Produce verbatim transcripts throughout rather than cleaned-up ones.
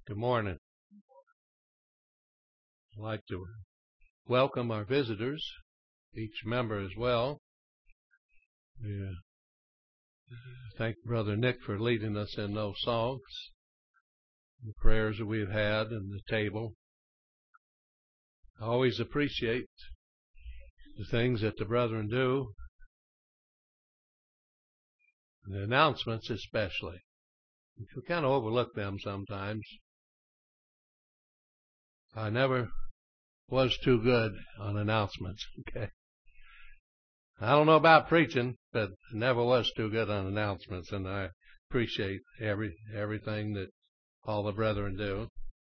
Good morning. I'd like to welcome our visitors, each member as well. We uh, thank Brother Nick for leading us in those songs, the prayers that we've had, and the table. I always appreciate the things that the brethren do, the announcements especially. We kind of overlook them sometimes. I never was too good on announcements, okay? I don't know about preaching, but I never was too good on announcements, and I appreciate every everything that all the brethren do.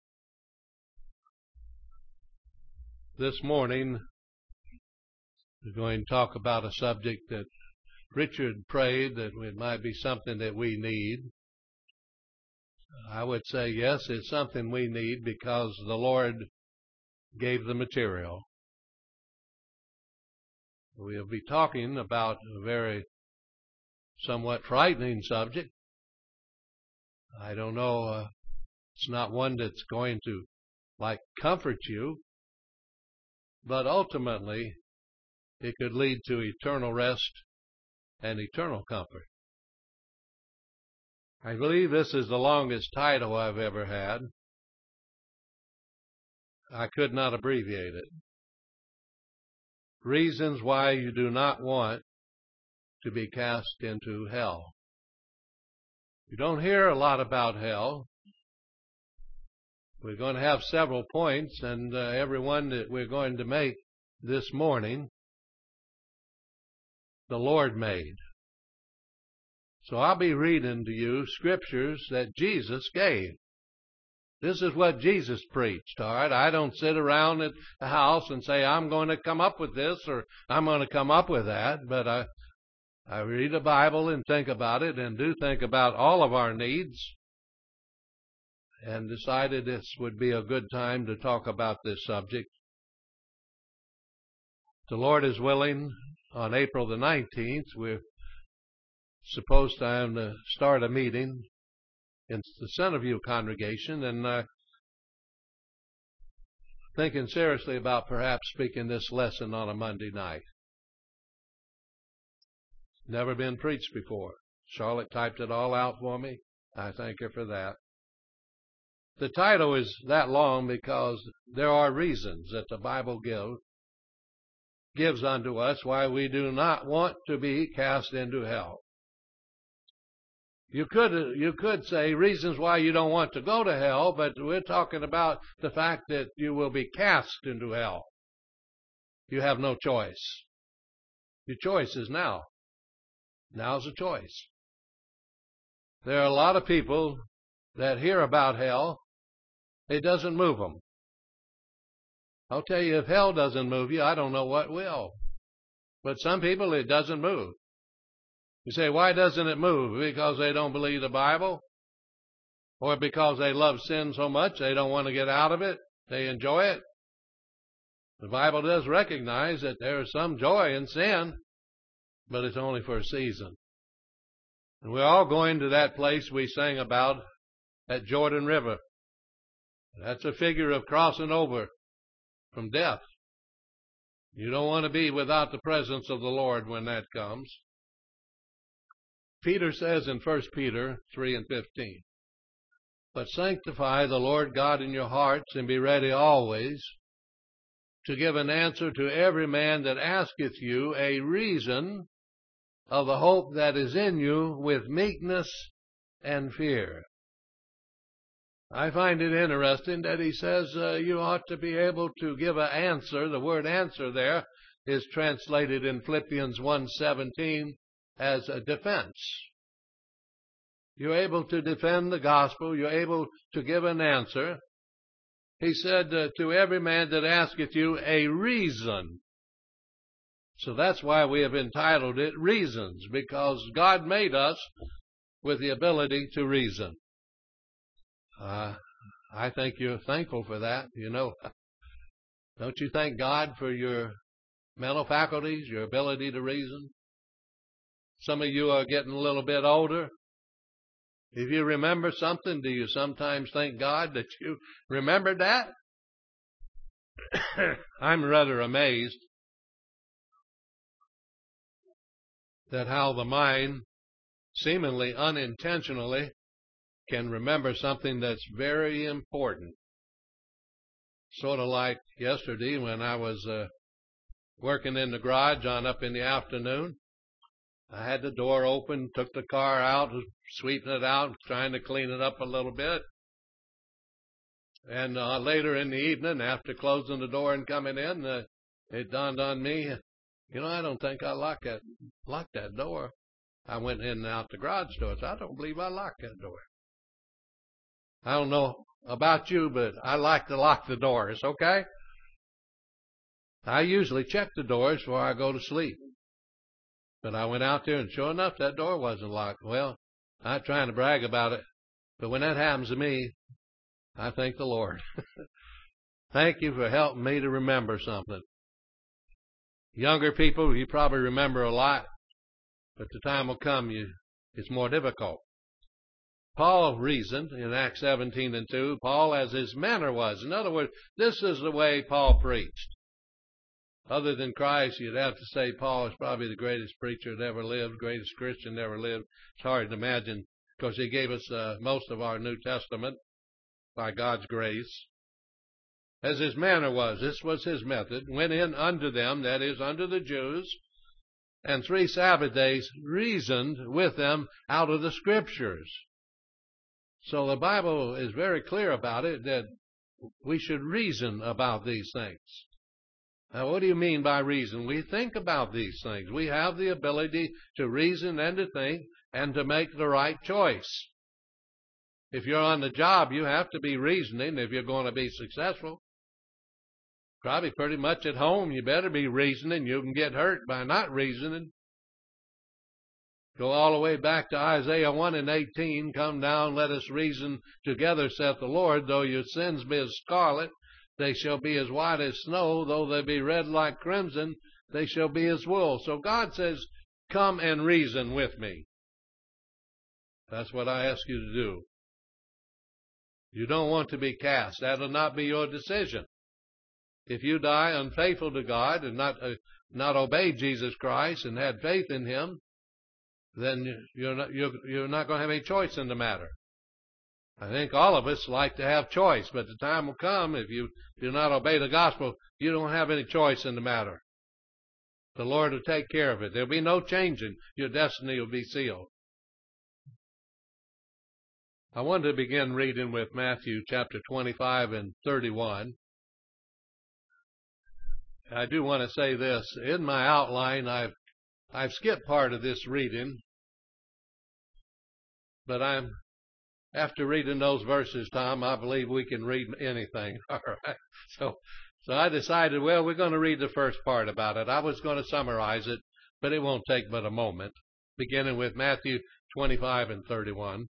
This morning, we're going to talk about a subject that Richard prayed that it might be something that we need. I would say, yes, it's something we need because the Lord gave the material. We'll be talking about a very somewhat frightening subject. I don't know, uh, it's not one that's going to, like, comfort you, but ultimately it could lead to eternal rest and eternal comfort. I believe this is the longest title I've ever had. I could not abbreviate it. Reasons why you do not want to be cast into hell. You don't hear a lot about hell. We're going to have several points, and uh, every one that we're going to make this morning, the Lord made. So I'll be reading to you scriptures that Jesus gave. This is what Jesus preached, all right? I don't sit around at the house and say, I'm going to come up with this or I'm going to come up with that, but I, I read the Bible and think about it and do think about all of our needs and decided this would be a good time to talk about this subject. The Lord is willing, on April the nineteenth, we're supposed to have to start a meeting in the Centerview congregation, and uh, thinking seriously about perhaps speaking this lesson on a Monday night. Never been preached before. Charlotte typed it all out for me. I thank her for that. The title is that long because there are reasons that the Bible give, gives unto us why we do not want to be cast into hell. You could you could say reasons why you don't want to go to hell, but we're talking about the fact that you will be cast into hell. You have no choice. Your choice is now. Now's a choice. There are a lot of people that hear about hell. It doesn't move them. I'll tell you, if hell doesn't move you, I don't know what will. But some people, it doesn't move. You say, why doesn't it move? Because they don't believe the Bible? Or because they love sin so much they don't want to get out of it? They enjoy it? The Bible does recognize that there is some joy in sin, but it's only for a season. And we're all going to that place we sang about at Jordan River. That's a figure of crossing over from death. You don't want to be without the presence of the Lord when that comes. Peter says in First Peter three and fifteen, but sanctify the Lord God in your hearts, and be ready always to give an answer to every man that asketh you a reason of the hope that is in you with meekness and fear. I find it interesting that he says uh, you ought to be able to give an answer. The word answer there is translated in Philippians one seventeen as a defense. You're able to defend the gospel. You're able to give an answer. He said uh, to every man that asketh you a reason. So that's why we have entitled it Reasons, because God made us with the ability to reason. Uh, I think you're thankful for that. You know, don't you thank God for your mental faculties, your ability to reason? Some of you are getting a little bit older. If you remember something, do you sometimes thank God that you remembered that? I'm rather amazed that how the mind, seemingly unintentionally, can remember something that's very important. Sort of like yesterday when I was uh, working in the garage on up in the afternoon. I had the door open, took the car out, sweeping it out, trying to clean it up a little bit. And uh, later in the evening, after closing the door and coming in, uh, it dawned on me, you know, I don't think I locked that, locked that door. I went in and out the garage door. So I don't believe I locked that door. I don't know about you, but I like to lock the doors, okay? I usually check the doors before I go to sleep. But I went out there, and sure enough, that door wasn't locked. Well, I'm not trying to brag about it, but when that happens to me, I thank the Lord. Thank you for helping me to remember something. Younger people, you probably remember a lot, but the time will come, you, it's more difficult. Paul reasoned in Acts seventeen and two, Paul as his manner was. In other words, this is the way Paul preached. Other than Christ, you'd have to say Paul is probably the greatest preacher that ever lived, greatest Christian that ever lived. It's hard to imagine because he gave us uh, most of our New Testament by God's grace. As his manner was, this was his method, went in unto them, that is, unto the Jews, and three Sabbath days reasoned with them out of the Scriptures. So the Bible is very clear about it, that we should reason about these things. Now, what do you mean by reason? We think about these things. We have the ability to reason and to think and to make the right choice. If you're on the job, you have to be reasoning if you're going to be successful. Probably pretty much at home, you better be reasoning. You can get hurt by not reasoning. Go all the way back to Isaiah one and eighteen. Come down, let us reason together, saith the Lord. Though your sins be as scarlet, they shall be as white as snow. Though they be red like crimson, they shall be as wool. So God says, come and reason with me. That's what I ask you to do. You don't want to be cast. That'll not be your decision. If you die unfaithful to God and not uh, not obey Jesus Christ and had faith in Him, then you're not, you're, you're not going to have any choice in the matter. I think all of us like to have choice, but the time will come, if you do not obey the gospel, you don't have any choice in the matter. The Lord will take care of it. There'll be no changing. Your destiny will be sealed. I wanted to begin reading with Matthew chapter twenty-five and thirty-one. I do want to say this. In my outline, I've I've skipped part of this reading, but I'm after reading those verses, Tom, I believe we can read anything. All right. So, so I decided, well, we're going to read the first part about it. I was going to summarize it, but it won't take but a moment. Beginning with Matthew twenty-five and thirty-one.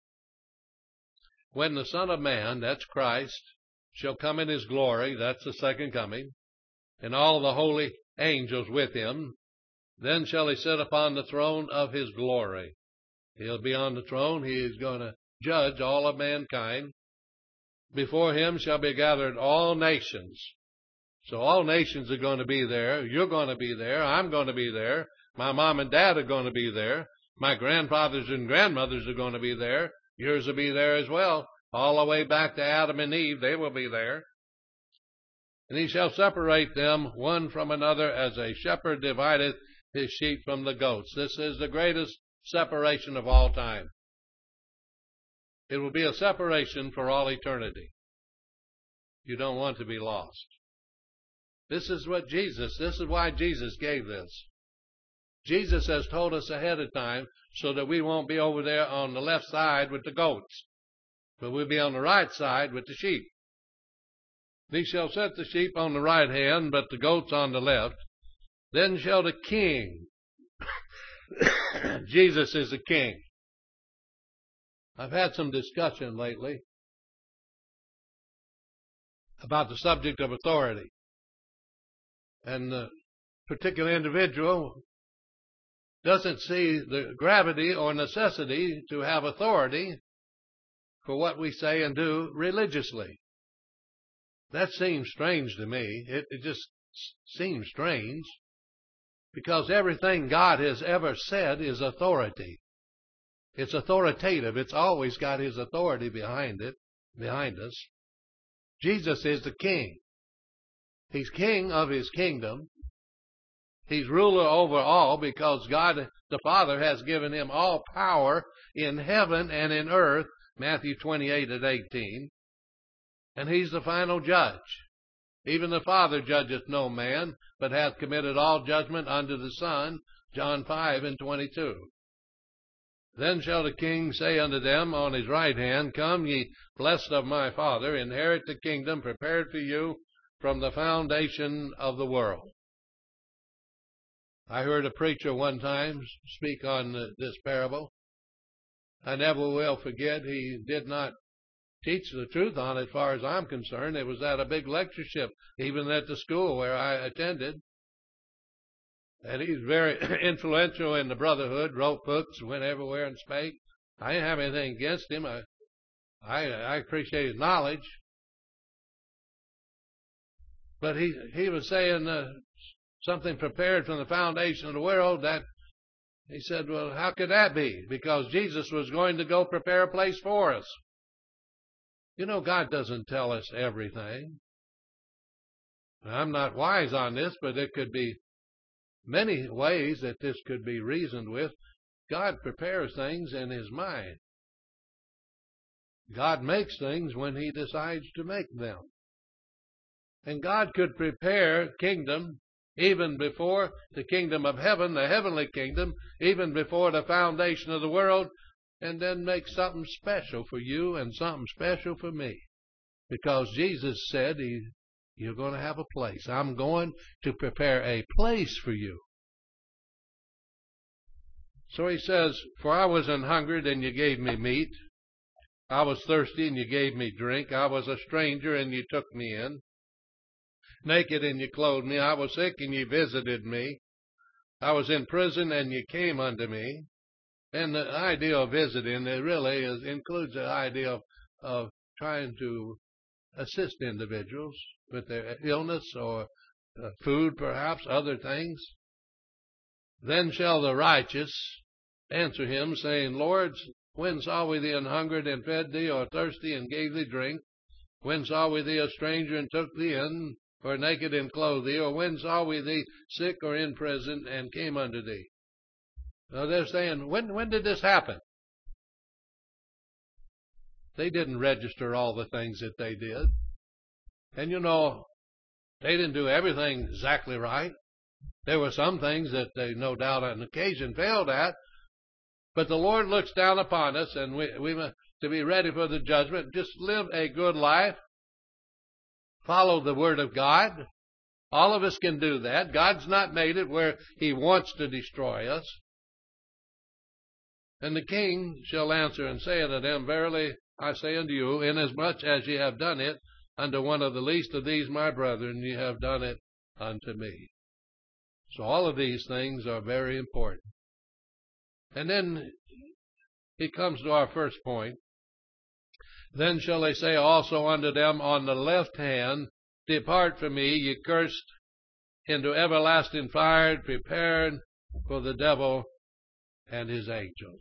When the Son of Man, that's Christ, shall come in His glory, that's the second coming, and all the holy angels with Him, then shall He sit upon the throne of His glory. He'll be on the throne. He is going to judge all of mankind. Before Him shall be gathered all nations. So all nations are going to be there. You're going to be there. I'm going to be there. My mom and dad are going to be there. My grandfathers and grandmothers are going to be there. Yours will be there as well. All the way back to Adam and Eve, they will be there. And He shall separate them one from another, as a shepherd divideth his sheep from the goats. This is the greatest separation of all time. It will be a separation for all eternity. You don't want to be lost. This is what Jesus, this is why Jesus gave this. Jesus has told us ahead of time so that we won't be over there on the left side with the goats, but we'll be on the right side with the sheep. He shall set the sheep on the right hand, but the goats on the left. Then shall the king, Jesus is the king. I've had some discussion lately about the subject of authority. And the particular individual doesn't see the gravity or necessity to have authority for what we say and do religiously. That seems strange to me. It, it just seems strange because everything God has ever said is authority. It's authoritative. It's always got His authority behind it, behind us. Jesus is the King. He's King of His kingdom. He's ruler over all because God the Father has given Him all power in heaven and in earth, Matthew twenty-eight and eighteen. And He's the final judge. Even the Father judgeth no man, but hath committed all judgment unto the Son, John five and twenty-two. Then shall the King say unto them on His right hand, Come, ye blessed of my Father, inherit the kingdom prepared for you from the foundation of the world. I heard a preacher one time speak on this parable. I never will forget, he did not teach the truth on it as far as I'm concerned. It was at a big lectureship, even at the school where I attended. And he's very influential in the brotherhood, wrote books, went everywhere and spake. I didn't have anything against him. I, I, I appreciate his knowledge. But he, he was saying uh, something prepared from the foundation of the world. That he said, well, how could that be? Because Jesus was going to go prepare a place for us. You know, God doesn't tell us everything. I'm not wise on this, but it could be many ways that this could be reasoned with. God prepares things in His mind. God makes things when He decides to make them. And God could prepare kingdom even before the kingdom of heaven, the heavenly kingdom, even before the foundation of the world, and then make something special for you and something special for me. Because Jesus said, he, you're going to have a place. I'm going to prepare a place for you. So He says, For I was an hungered, and you gave me meat. I was thirsty, and you gave me drink. I was a stranger, and you took me in. Naked, and you clothed me. I was sick, and you visited me. I was in prison, and you came unto me. And the idea of visiting, it really is, includes the idea of, of trying to assist individuals with their illness or uh, food, perhaps, other things. Then shall the righteous answer Him, saying, Lord, when saw we thee an hungered and fed thee, or thirsty and gave thee drink? When saw we thee a stranger and took thee in, or naked and clothed thee? Or when saw we thee sick or in prison and came unto thee? Now they're saying, when, when did this happen? They didn't register all the things that they did. And you know, they didn't do everything exactly right. There were some things that they no doubt on occasion failed at. But the Lord looks down upon us, and we, we must to be ready for the judgment. Just live a good life. Follow the Word of God. All of us can do that. God's not made it where He wants to destroy us. And the King shall answer and say unto them, Verily I say unto you, inasmuch as ye have done it unto one of the least of these my brethren, ye have done it unto me. So all of these things are very important. And then he comes to our first point. Then shall they say also unto them on the left hand, Depart from me, ye cursed, into everlasting fire, prepared for the devil and his angels.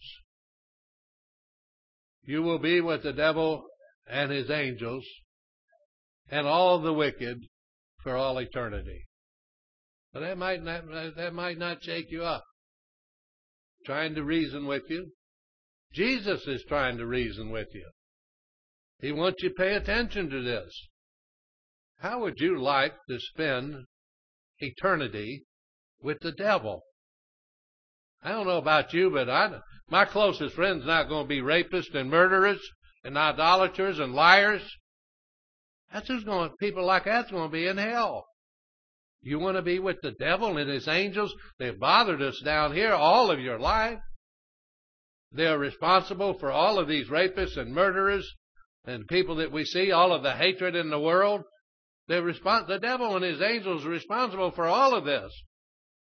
You will be with the devil and his angels and all the wicked for all eternity. But that might not, that might not shake you up. Trying to reason with you. Jesus is trying to reason with you. He wants you to pay attention to this. How would you like to spend eternity with the devil? I don't know about you, but I, my closest friend's not going to be rapists and murderers and idolaters and liars. That's who's going. People like that's going to be in hell. You want to be with the devil and his angels? They've bothered us down here all of your life. They're responsible for all of these rapists and murderers and people that we see, all of the hatred in the world. They're respons- the devil and his angels are responsible for all of this.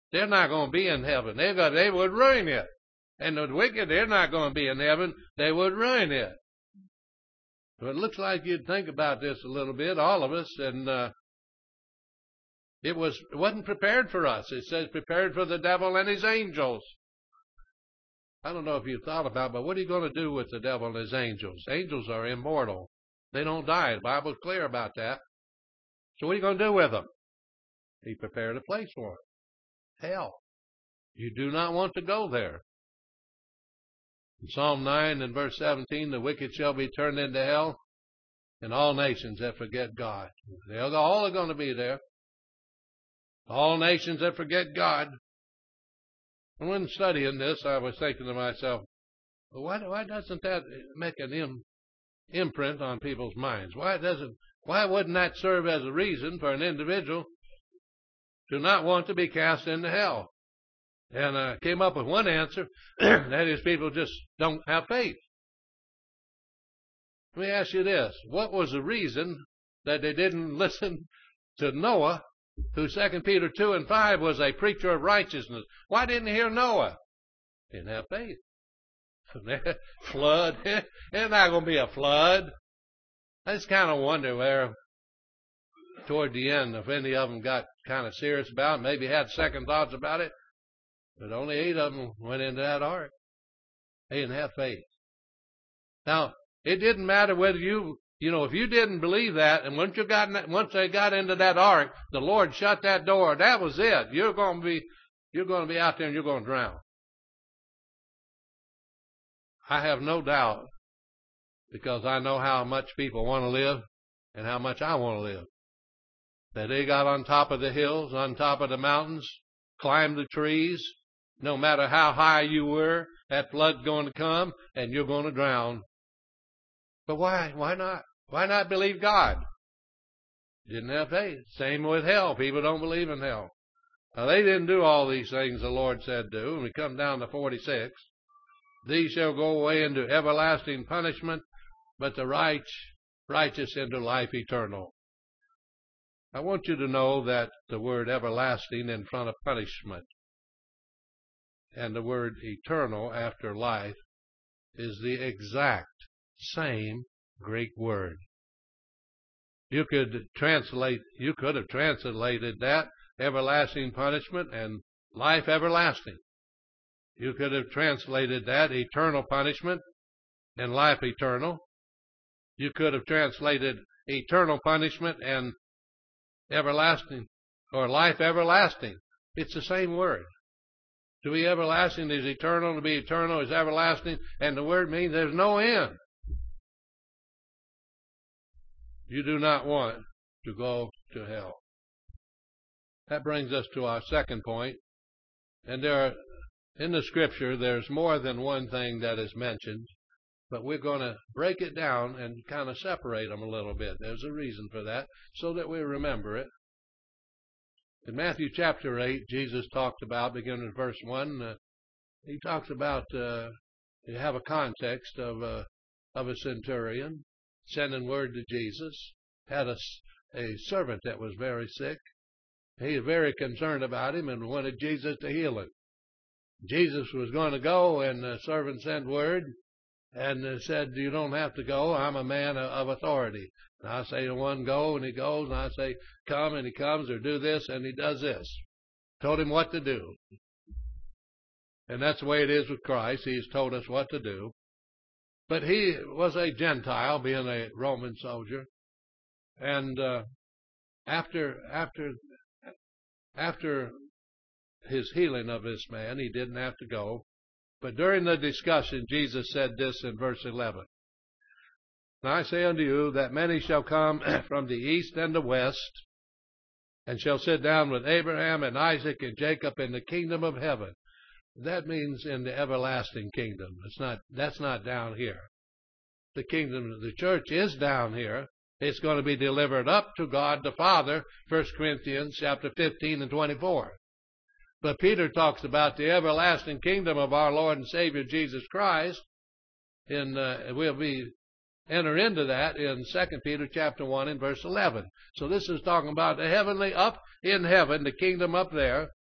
they're not going to be in heaven. They got, they would ruin it. And the wicked, they're not going to be in heaven. They would ruin it. So it looks like you'd think about this a little bit, all of us, and uh, it was it wasn't prepared for us. It says prepared for the devil and his angels. I don't know if you've thought about, but what are you going to do with the devil and his angels? Angels are immortal. They don't die. The Bible's clear about that. So what are you going to do with them? He prepared a place for them. Hell. You do not want to go there. In Psalm nine and verse seventeen, the wicked shall be turned into hell, and all nations that forget God. They're all are going to be there. All nations that forget God. And when studying this, I was thinking to myself, well, why, why doesn't that make an im, imprint on people's minds? Why doesn't? Why wouldn't that serve as a reason for an individual to not want to be cast into hell? And I came up with one answer, that is, people just don't have faith. Let me ask you this. What was the reason that they didn't listen to Noah, who Second Peter two and five was a preacher of righteousness? Why didn't they hear Noah? Didn't have faith. Flood. There's not going to be a flood. I just kind of wonder where, toward the end, if any of them got kind of serious about it, maybe had second thoughts about it. But only eight of them went into that ark. They didn't have faith. Now, it didn't matter whether you, you know, if you didn't believe that, and once you got, in, once they got into that ark, the Lord shut that door. That was it. You're going to be, you're going to be out there and you're going to drown. I have no doubt, because I know how much people want to live and how much I want to live, that they got on top of the hills, on top of the mountains, climbed the trees. No matter how high you were, that flood's going to come and you're going to drown. But why? Why not? Why not believe God? Didn't have faith. Same with hell. People don't believe in hell. Now, they didn't do all these things the Lord said do. And we come down to forty-six. These shall go away into everlasting punishment, but the right, righteous into life eternal. I want you to know that the word everlasting in front of punishment and the word eternal after life is the exact same Greek word. You could translate, you could have translated that everlasting punishment and life everlasting. You could have translated that eternal punishment and life eternal. You could have translated eternal punishment and everlasting or life everlasting. It's the same word. To be everlasting is eternal. To be eternal is everlasting. And the word means there's no end. You do not want to go to hell. That brings us to our second point. And there are, in the scripture, there's more than one thing that is mentioned. But we're going to break it down and kind of separate them a little bit. There's a reason for that, so that we remember it. In Matthew chapter eight, Jesus talked about, beginning at verse one, uh, he talks about, uh, you have a context of, uh, of a centurion sending word to Jesus, had a, a servant that was very sick. He was very concerned about him and wanted Jesus to heal him. Jesus was going to go, and the servant sent word and said, you don't have to go. I'm a man of authority. And I say to one, go, and he goes. And I say, come, and he comes, or do this, and he does this. Told him what to do. And that's the way it is with Christ. He's told us what to do. But he was a Gentile, being a Roman soldier. And uh, after after after his healing of this man, he didn't have to go. But during the discussion, Jesus said this in verse eleven. And I say unto you that many shall come from the east and the west, and shall sit down with Abraham and Isaac and Jacob in the kingdom of heaven. That means in the everlasting kingdom. It's not, that's not down here. The kingdom of the church is down here. It's going to be delivered up to God the Father, First Corinthians chapter fifteen and twenty-four. But Peter talks about the everlasting kingdom of our Lord and Savior Jesus Christ. And uh, we'll be enter into that in Second Peter chapter one and verse eleven. So this is talking about the heavenly, up in heaven, the kingdom up there.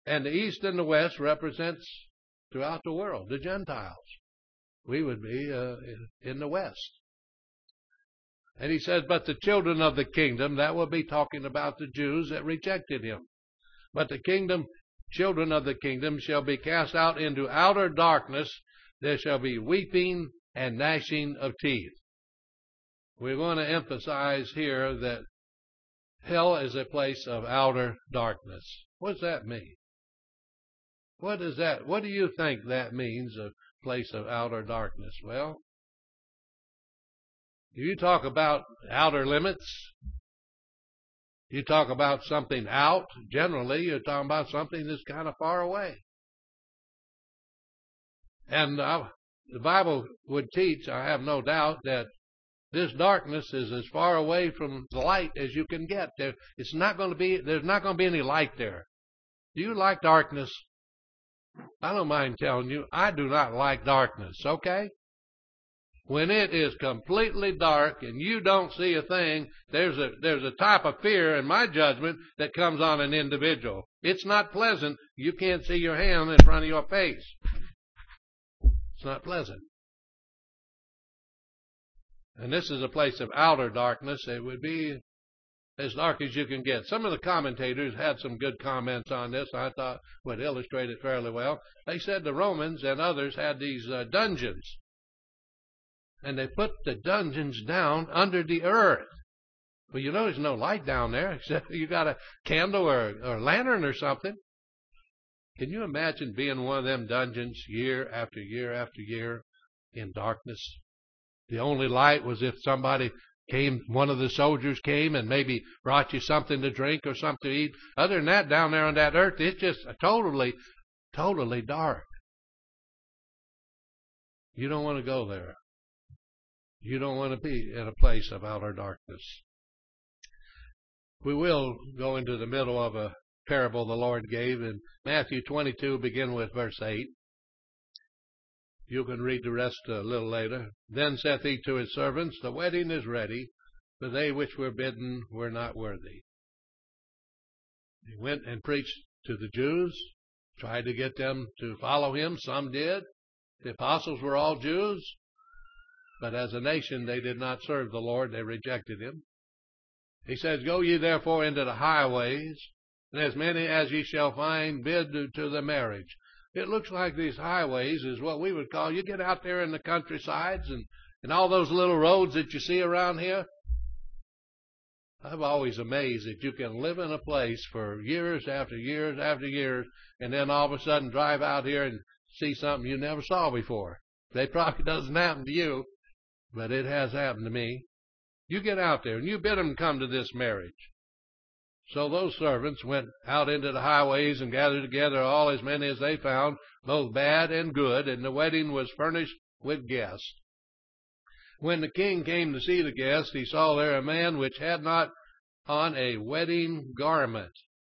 And the east and the west represents throughout the world, the Gentiles. We would be uh, in the west. And he says, but the children of the kingdom, that will be talking about the Jews that rejected him. But the kingdom, children of the kingdom shall be cast out into outer darkness. There shall be weeping and gnashing of teeth. We're going to emphasize here that hell is a place of outer darkness. What does that mean? What does that, what do you think that means, a place of outer darkness? Well, you talk about outer limits, you talk about something out, generally you're talking about something that's kind of far away. And uh, the Bible would teach, I have no doubt, that this darkness is as far away from the light as you can get. There, it's not going to be, there's not going to be any light there. Do you like darkness? I don't mind telling you, I do not like darkness, okay? When it is completely dark and you don't see a thing, there's a, there's a type of fear, in my judgment, that comes on an individual. It's not pleasant. You can't see your hand in front of your face. It's not pleasant. And this is a place of outer darkness. It would be as dark as you can get. Some of the commentators had some good comments on this I thought would illustrate it fairly well. They said the Romans and others had these uh, dungeons. And they put the dungeons down under the earth. Well, you know there's no light down there except you got a candle or, or a lantern or something. Can you imagine being in one of them dungeons year after year after year in darkness? The only light was if somebody came, one of the soldiers came and maybe brought you something to drink or something to eat. Other than that, down there on that earth, it's just totally, totally dark. You don't want to go there. You don't want to be in a place of outer darkness. We will go into the middle of a parable the Lord gave in Matthew twenty-two, begin with verse eight. You can read the rest a little later. Then saith he to his servants, the wedding is ready, but they which were bidden were not worthy. He went and preached to the Jews, tried to get them to follow him. Some did. The apostles were all Jews, but as a nation they did not serve the Lord. They rejected him. He says, go ye therefore into the highways, and as many as ye shall find, bid to the marriage. It looks like these highways is what we would call, you get out there in the countrysides and, and all those little roads that you see around here. I'm always amazed that you can live in a place for years after years after years, and then all of a sudden drive out here and see something you never saw before. It probably doesn't happen to you, but it has happened to me. You get out there and you bid them come to this marriage. So those servants went out into the highways and gathered together all as many as they found, both bad and good, and the wedding was furnished with guests. When the king came to see the guests, he saw there a man which had not on a wedding garment.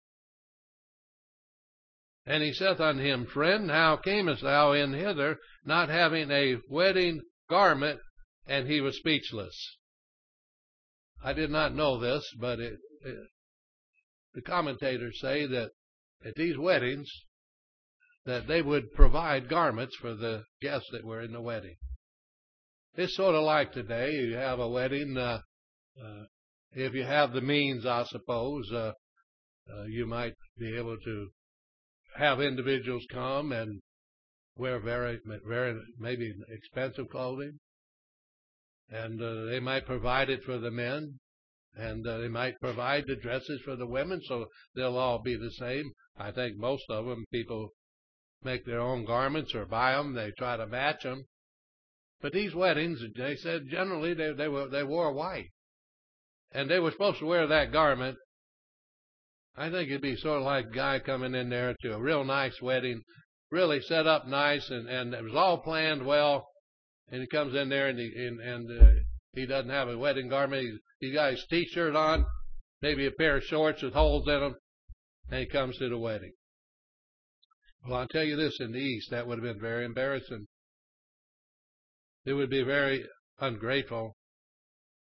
And he saith unto him, Friend, how camest thou in hither, not having a wedding garment? And he was speechless. I did not know this, but it, it the commentators say that at these weddings, that they would provide garments for the guests that were in the wedding. It's sort of like today, you have a wedding, uh, uh, if you have the means, I suppose, uh, uh, you might be able to have individuals come and wear very, very, maybe expensive clothing. And uh, they might provide it for the men. And uh, they might provide the dresses for the women, so they'll all be the same. I think most of them, people make their own garments or buy them. They try to match them. But these weddings, they said generally they, they, were, they wore white. And they were supposed to wear that garment. I think it'd be sort of like a guy coming in there to a real nice wedding, really set up nice, and, and it was all planned well. And he comes in there and he, and, and uh, he doesn't have a wedding garment. He's, he's got his t-shirt on, maybe a pair of shorts with holes in them, and he comes to the wedding. Well, I'll tell you this, in the East, that would have been very embarrassing. It would be very ungrateful.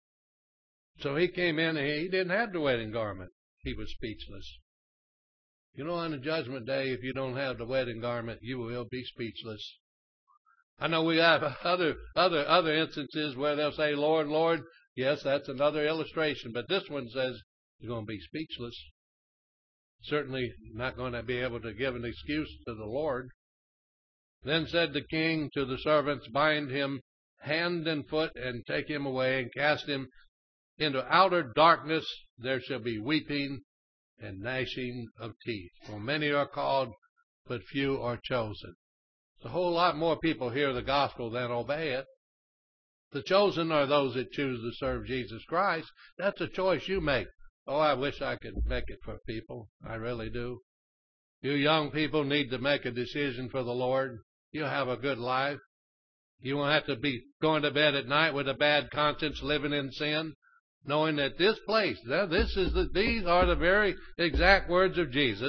So he came in and he didn't have the wedding garment. He was speechless. You know, on the judgment day, if you don't have the wedding garment, you will be speechless. I know we have other other other instances where they'll say, Lord, Lord. Yes, that's another illustration. But this one says you're going to be speechless. Certainly not going to be able to give an excuse to the Lord. Then said the king to the servants, bind him hand and foot and take him away and cast him into outer darkness. There shall be weeping and gnashing of teeth. For many are called, but few are chosen. A whole lot more people hear the gospel than obey it. The chosen are those that choose to serve Jesus Christ. That's a choice you make. Oh, I wish I could make it for people. I really do. You young people need to make a decision for the Lord. You'll have a good life. You won't have to be going to bed at night with a bad conscience, living in sin, knowing that this place, this is the, these are the very exact words of Jesus.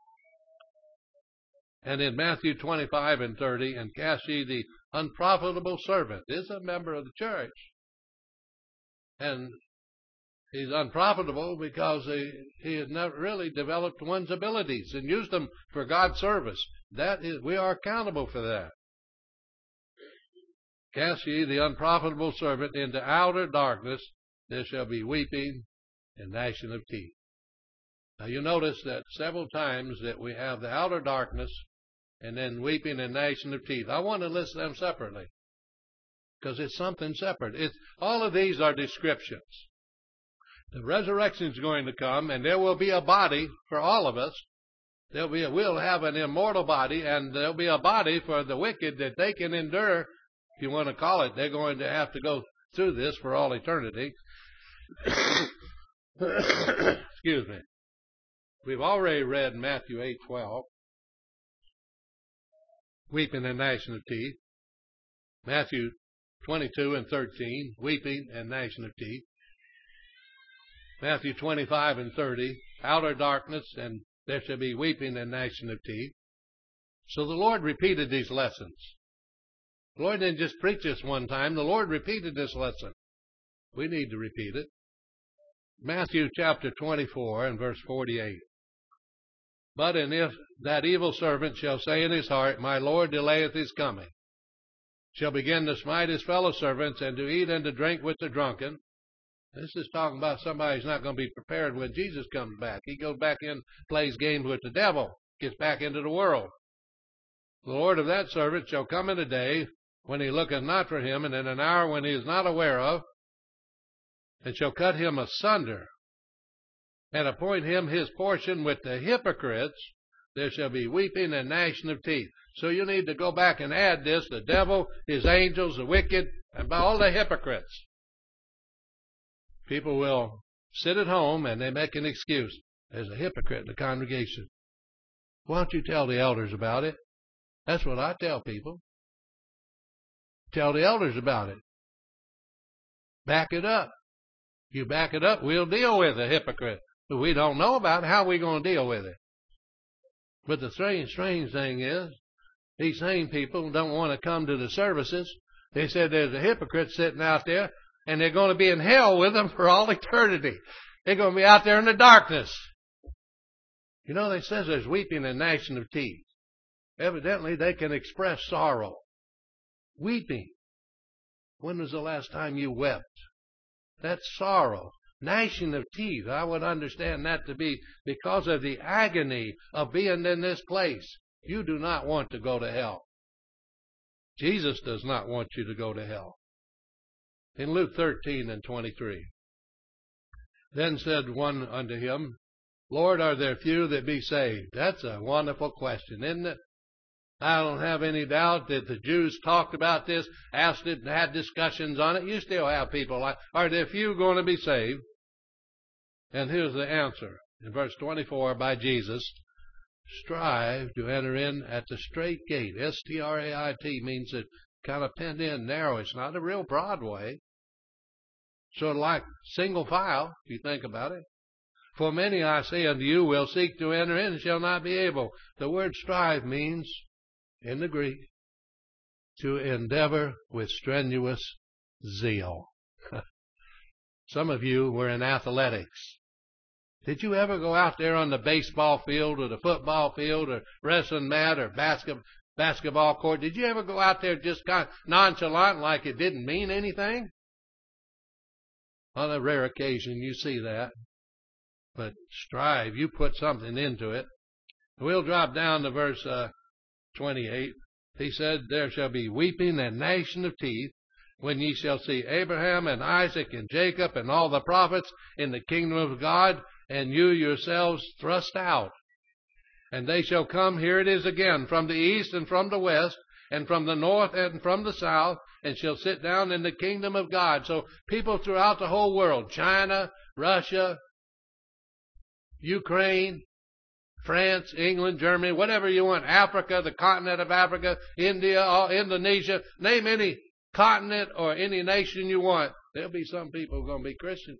And in Matthew twenty-five and thirty, and cast ye the unprofitable servant, is a member of the church. And he's unprofitable because he, he has not really developed one's abilities and used them for God's service. That is, we are accountable for that. Cast ye the unprofitable servant into outer darkness, there shall be weeping and gnashing of teeth. Now you notice that several times that we have the outer darkness and then weeping and gnashing of teeth. I want to list them separately because it's something separate. It's, all of these are descriptions. The resurrection is going to come, and there will be a body for all of us. There'll be a, we'll have an immortal body, and there'll be a body for the wicked that they can endure, if you want to call it. They're going to have to go through this for all eternity. Excuse me. We've already read Matthew eight twelve. Weeping and gnashing of teeth. Matthew twenty-two and thirteen. Weeping and gnashing of teeth. Matthew twenty-five and thirty. Outer darkness, and there shall be weeping and gnashing of teeth. So the Lord repeated these lessons. The Lord didn't just preach this one time. The Lord repeated this lesson. We need to repeat it. Matthew chapter twenty-four and verse forty-eight. But and if that evil servant shall say in his heart, my Lord delayeth his coming, shall begin to smite his fellow servants, and to eat and to drink with the drunken. This is talking about somebody who's not going to be prepared when Jesus comes back. He goes back in, plays games with the devil, gets back into the world. The Lord of that servant shall come in a day when he looketh not for him, and in an hour when he is not aware of, and shall cut him asunder, and appoint him his portion with the hypocrites. There shall be weeping and gnashing of teeth. So you need to go back and add this, the devil, his angels, the wicked, and all the hypocrites. People will sit at home and they make an excuse. There's a hypocrite in the congregation. Why don't you tell the elders about it? That's what I tell people. Tell the elders about it. Back it up. You back it up, we'll deal with the hypocrite. But we don't know about it, how are we going to deal with it? But the strange, strange thing is, these same people don't want to come to the services. They said there's a hypocrite sitting out there, and they're going to be in hell with them for all eternity. They're going to be out there in the darkness. You know, they says there's weeping and gnashing of teeth. Evidently, they can express sorrow. Weeping. When was the last time you wept? That's sorrow. Gnashing of teeth, I would understand that to be because of the agony of being in this place. You do not want to go to hell. Jesus does not want you to go to hell. In Luke thirteen and twenty-three. Then said one unto him, Lord, are there few that be saved? That's a wonderful question, isn't it? I don't have any doubt that the Jews talked about this, asked it, and had discussions on it. You still have people like, are there few going to be saved? And here's the answer. In verse twenty-four, by Jesus, strive to enter in at the straight gate. S T R A I T means it kind of penned in narrow. It's not a real broad way. Sort of like single file, if you think about it. For many, I say unto you, will seek to enter in and shall not be able. The word strive means, in the Greek, to endeavor with strenuous zeal. Some of you were in athletics. Did you ever go out there on the baseball field or the football field or wrestling mat or basket, basketball court? Did you ever go out there just kind of nonchalant like it didn't mean anything? On a rare occasion you see that. But strive. You put something into it. We'll drop down to verse uh, twenty-eight. He said, there shall be weeping and gnashing of teeth when ye shall see Abraham and Isaac and Jacob and all the prophets in the kingdom of God, and you yourselves thrust out. And they shall come, here it is again, from the east and from the west, and from the north and from the south, and shall sit down in the kingdom of God. So people throughout the whole world, China, Russia, Ukraine, France, England, Germany, whatever you want, Africa, the continent of Africa, India, Indonesia, name any continent or any nation you want. There'll be some people who are going to be Christians.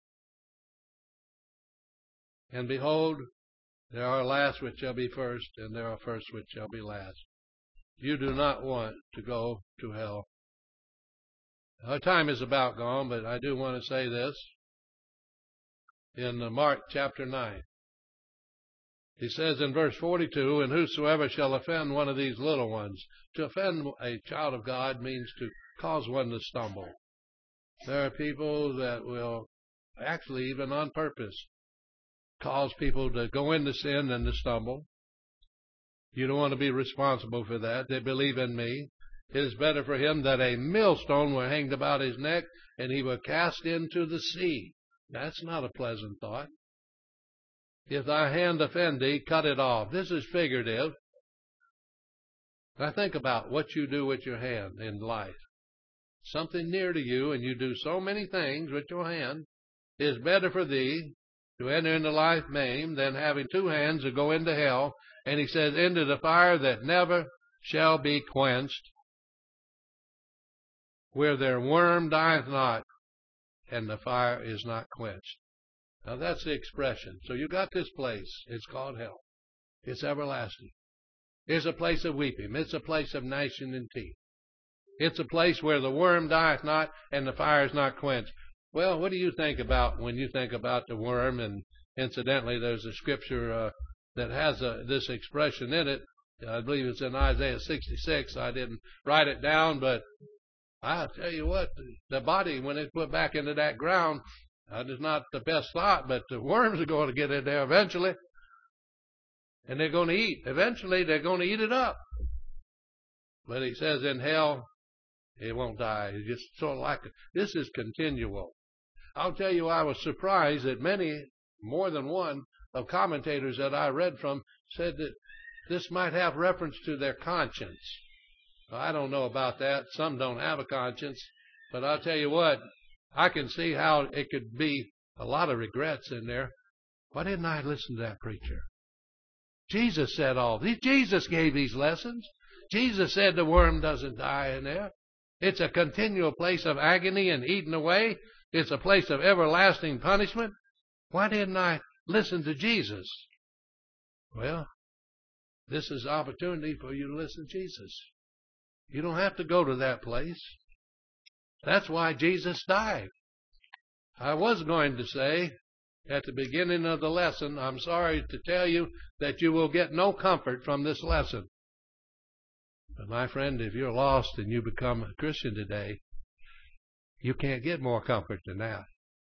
And behold, there are last which shall be first, and there are first which shall be last. You do not want to go to hell. Our time is about gone, but I do want to say this. In Mark chapter nine, he says in verse forty-two, and whosoever shall offend one of these little ones. To offend a child of God means to cause one to stumble. There are people that will actually, even on purpose, cause people to go into sin and to stumble. You don't want to be responsible for that. They believe in me. It is better for him that a millstone were hanged about his neck and he were cast into the sea. That's not a pleasant thought. If thy hand offend thee, cut it off. This is figurative. Now think about what you do with your hand in life. Something near to you, and you do so many things with your hand. It is better for thee to enter into life maimed than having two hands to go into hell. And he says, into the fire that never shall be quenched, where their worm dieth not, and the fire is not quenched. Now that's the expression. So you got this place. It's called hell. It's everlasting. It's a place of weeping. It's a place of gnashing of teeth. It's a place where the worm dieth not and the fire is not quenched. Well, what do you think about when you think about the worm? And incidentally, there's a scripture uh, that has a, this expression in it. I believe it's in Isaiah sixty-six. I didn't write it down, but I'll tell you what, the body, when it's put back into that ground, that is not the best thought, but the worms are going to get in there eventually. And they're going to eat. Eventually, they're going to eat it up. But he says in hell, it won't die. It's just sort of like, this is continual. I'll tell you, I was surprised that many, more than one, of commentators that I read from said that this might have reference to their conscience. I don't know about that. Some don't have a conscience. But I'll tell you what, I can see how it could be a lot of regrets in there. Why didn't I listen to that preacher? Jesus said all these. Jesus gave these lessons. Jesus said the worm doesn't die in there. It's a continual place of agony and eating away. It's a place of everlasting punishment. Why didn't I listen to Jesus? Well, this is opportunity for you to listen to Jesus. You don't have to go to that place. That's why Jesus died. I was going to say at the beginning of the lesson, I'm sorry to tell you that you will get no comfort from this lesson. But my friend, if you're lost and you become a Christian today, you can't get more comfort than that.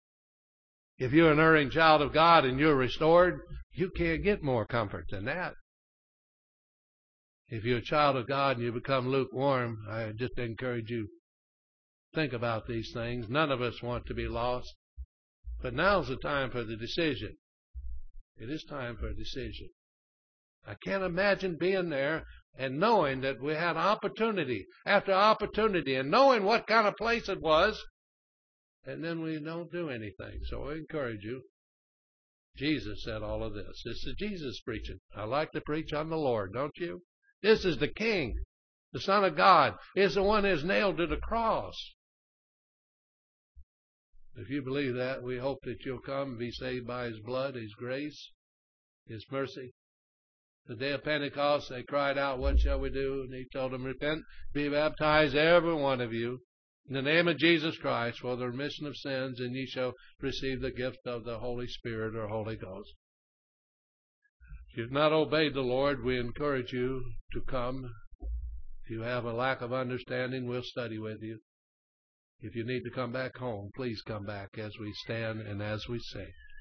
If you're an erring child of God and you're restored, you can't get more comfort than that. If you're a child of God and you become lukewarm, I just encourage you, think about these things. None of us want to be lost. But now's the time for the decision. It is time for a decision. I can't imagine being there and knowing that we had opportunity after opportunity and knowing what kind of place it was, and then we don't do anything. So I encourage you. Jesus said all of this. This is Jesus preaching. I like to preach on the Lord, don't you? This is the King, the Son of God. Is the one that's nailed to the cross. If you believe that, we hope that you'll come and be saved by His blood, His grace, His mercy. The day of Pentecost, they cried out, what shall we do? And He told them, repent, be baptized, every one of you, In the name of Jesus Christ, for the remission of sins, and ye shall receive the gift of the Holy Spirit or Holy Ghost. If you've not obeyed the Lord, we encourage you to come. If you have a lack of understanding, we'll study with you. If you need to come back home, please come back as we stand and as we sing.